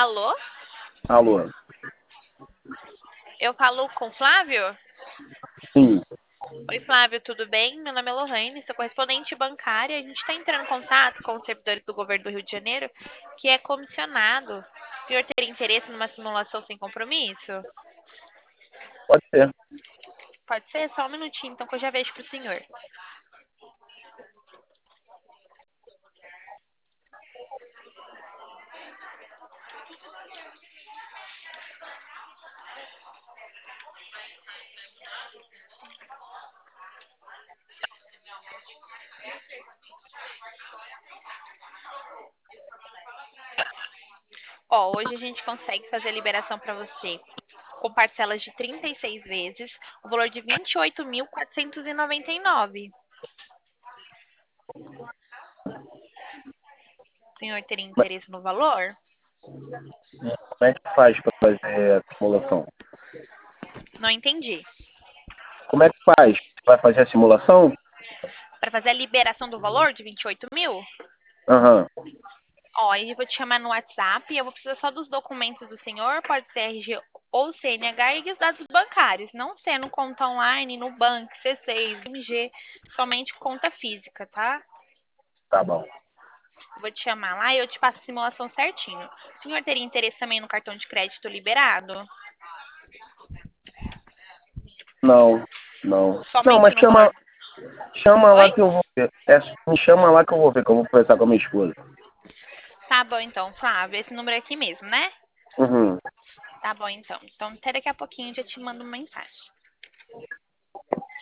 Alô? Alô? Eu falo com Flávio? Sim, Oi, Flávio, tudo bem? Meu nome é Lohane, sou correspondente bancária. A gente está entrando em contato com os servidores do governo do Rio de Janeiro, que é comissionado. O senhor teria interesse numa simulação sem compromisso? pode ser. Pode ser? Só um minutinho, então, que eu já vejo para o senhor. Ó, hoje a gente consegue fazer a liberação para você com parcelas de 36 vezes, o valor de 28.499. O senhor teria Mas interesse no valor? como é que faz para fazer a simulação? Não entendi. Como é que faz? Vai fazer a simulação? Para fazer a liberação do valor de 28 mil? Aham, Ó, aí eu vou te chamar no WhatsApp e eu vou precisar só dos documentos do senhor, pode ser RG ou CNH e os dados bancários, não sendo conta online, Nubank, C6, MG, somente conta física, tá? tá bom. Eu vou te chamar lá e eu te passo a simulação certinho. O senhor teria interesse também no cartão de crédito liberado? Não, não. Não, Somente mas no valor. chama lá Oi? que eu vou ver. Me chama lá que eu vou ver, que eu vou conversar com a minha esposa. Tá bom então, Flávio, esse número aqui mesmo, né? Uhum. Tá bom então. Então até daqui a pouquinho eu já te mando uma mensagem.